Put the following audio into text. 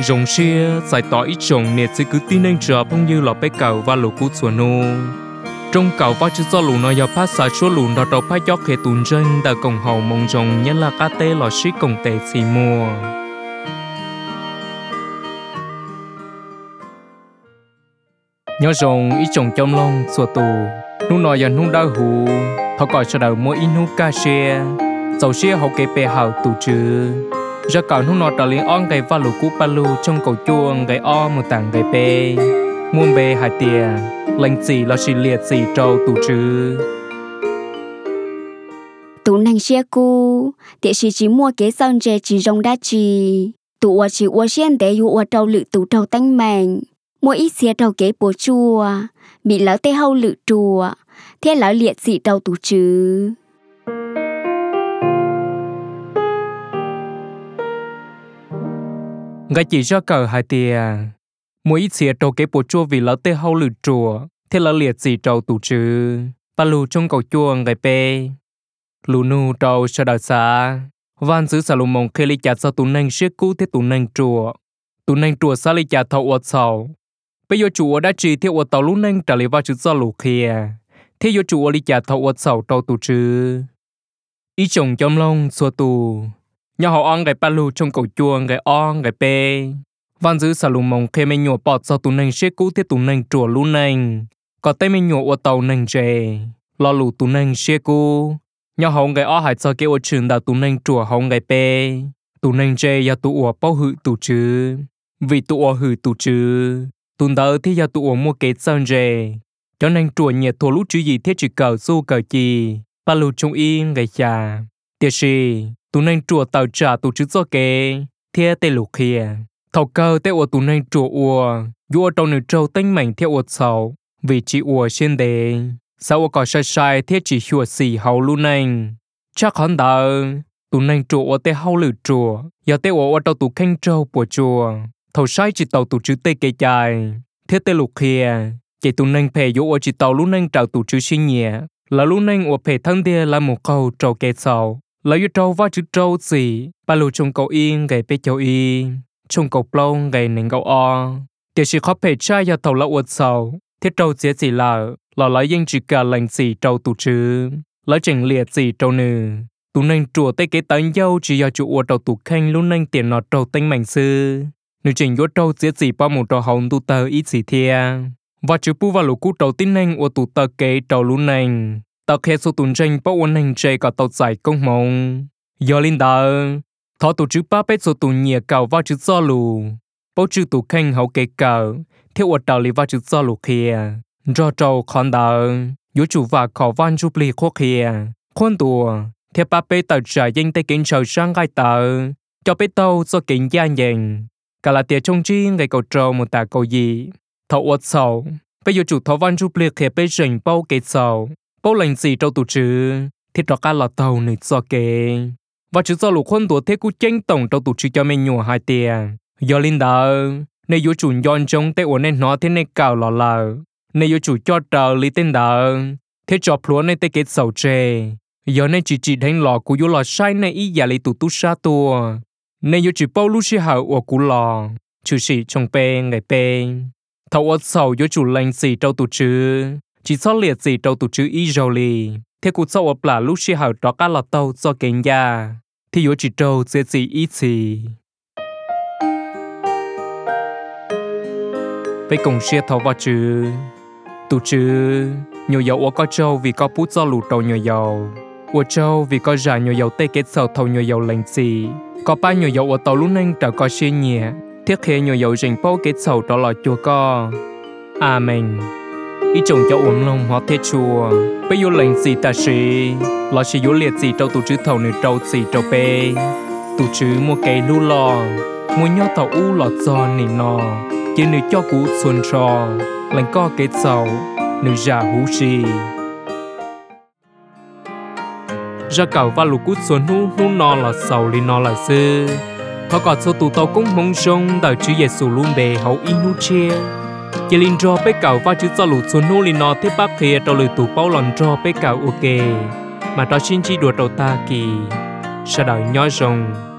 rồng xia giải tỏa ít trồng nè chỉ cứ tin anh chờ phong như lọ bé cầu và lũ cú chuột nô trong cầu và chữ do lũ nó giờ phát xả số lũ đó đầu phát gió khề tùn chân đã cổng hậu mong rồng nhất là cá tê lọ xí cổng tê xì mùa nhớ rồng ít trồng trong lông sủa tù nụ nọ giờ nụ đau hù họ gọi cho đầu mỗi ít nụ ca xe dầu xe họ kê bè hào tù chứ giờ cầu nụ nọ trở liền on gầy và lũ cú ba lu trong cầu chuông gầy o một tảng gầy bè muôn bè hai tia lệnh gì là xì liệt gì trâu tù chứ tụ nàng xe cu tiệ chỉ mua cái son dè chỉ rong đa chỉ tụ ở chỉ ở xuyên để dụ ở trâu lự tụ trâu tanh mèn mua ít xe trâu kế bố chua bị lão tê hâu lự chùa thế lão liệt gì trâu tụ chứ gái chỉ cho cờ hai tia mỗi ít xe trâu kế bố chua vì lão tê hâu lự chùa thế lão liệt gì trâu tụ chứ ba lu trong cầu chuông gầy bè lù nu trâu cho đào xa van giữ xà lù mông khi li chặt sau tụ nành siết cú thế tụ nành chùa xa li chặt thầu ọt sầu bây giờ chùa đã chỉ theo ọt tàu lù nành trả lời vào chữ do lù kia thế giờ chùa li chặt thầu ọt sầu trâu tụ chứ ý chồng trong lông xua tụ nhà họ on gầy ba lu trong cầu chuông gầy on gầy bê van giữ xà lù mông khi mình nhổ bọt sau tụ nành siết cú thế tụ nành chùa lù nành có tay mình nhổ ọt tàu nành dề lo lù tụ nành siết cú nhà hồng cái ó hải cho cái ô trường đào tụ nành chùa hồng cái bê tụ nành chê ya tụ ủa bao hự tụ chứ vì tụ ủa hự tụ chứ tụ đào thì ya tụ ủa mua cái sơn dê cho nành chùa nhiệt thổ lũ chứ gì thế chỉ cầu su cầu chi ba lù trong yên cái cha tiệt sĩ tụ nành chùa tàu trả tụ chứ cho cái thế tê lục kia thầu cơ tê ủa tụ nành chùa ủa vua trong nửa trâu tinh mảnh theo ủa sầu vì chỉ ủa trên đề sao có sai thế chỉ chùa xì hậu luôn nành chắc hẳn đỡ tụ nành chùa tê hậu lử chùa giờ tê ở đâu tụ khanh trâu của chùa thầu sai chỉ tàu tụ chữ tê cây dài thế tê lục kia chỉ tụ nành phê dỗ chỉ tàu luôn nành trào tụ chữ sinh nhẹ là luôn nành ở phê thân đê là một câu trâu kê sầu là yêu trâu va chữ trâu gì ba lù trong cầu yên gầy bê châu y trong cầu plong gầy nành cầu o để chỉ khó phê trai giờ tàu là uất sầu thế trâu dễ gì là lấy danh chỉ cả lệnh gì trâu tụ chứ lấy trình liệt gì trâu nừ tụ nành chùa tây kế tán dâu chỉ do chủ ở trâu tụ khanh luôn nành tiền nọ trâu tanh mảnh sư nếu trình vô trâu giết gì bao một trâu hồng tụ tờ ít gì thia và chữ pu và lũ cú trâu tin nành ở tụ tờ kế trâu luôn nành tàu khe số tụ tranh bao ôn nành chơi cả tàu giải công mong do linh đờ thọ tụ chữ ba bét số tụ nhẹ cầu vào chữ do lù bao chữ tụ khanh hậu kế cầu theo ở trâu li vào chữ do lù kia do trâu con đờ yếu chủ và khó văn chụp lì khó khía khuôn tùa theo ba bê tờ trả danh tay kính trời sang gai tờ cho bê tàu do kính gia nhìn cả là tiệt trong chi ngày cầu trâu một tà cầu gì thầu uất sầu bây giờ chủ thọ văn chụp lì khía bê rình bao kế sầu bao lệnh gì trâu tụ chứ thì cho cả là tàu này do kế và chữ do lục khuôn tùa thế cú tranh tổng trâu tụ chứ cho mình nhùa hai tiền do linh đờ nên yếu chủ nhon trong tay uốn nên nó thế này cào lò lờ nên yêu chủ cho trò lý tên đờ thế cho plua nên tê kết sầu chê giờ nên chỉ đánh lò của yêu lò sai nên ý giả lý tụ tu sa tua nên yêu chỉ bao lúc xí hậu ở cú lò chủ sĩ trong bê ngày bê thầu ở sầu yêu chủ lành gì trâu tụ chứ chỉ so liệt gì trâu tụ chứ ý dầu lì thế cú sầu ở là lúc xí hậu đó cả là tàu do kén ya thì yêu chỉ trâu dễ gì ý gì với cùng xe thầu vào chứ tụ chứ nhiều dầu ở có trâu vì có bút do lù trâu nhiều dầu ở trâu vì có giả nhiều dầu tê kết sầu thầu nhiều dầu lành gì có ba nhiều dầu ở tàu lúc nâng trở có xe nhẹ thiết khế nhiều dầu rình bao kết sầu đó là chùa co amen ý chồng cho uống lông hóa thế chùa bây giờ lành gì ta sĩ là chỉ yếu liệt gì trâu tụ chứ thầu nửa trâu gì trâu bê tụ chứ một cái lu lò mua nhau tàu u lọt giò nỉ nò chỉ nửa cho cú xuân trò lành co kết sầu nửa giả hú xì ra cầu và lũ cút xuân hú nò là sầu li nò là sư họ còn số tụ tàu cũng mong sông đợi chữ Giêsu luôn bề hậu in nút chia chỉ linh cho bé cầu và chữ cho lũ xuân hú li nò thế bác kia tàu lười tụ bao lần cho bé cầu ok mà đó xin chỉ đùa đầu ta kỳ sao đợi nhói rồng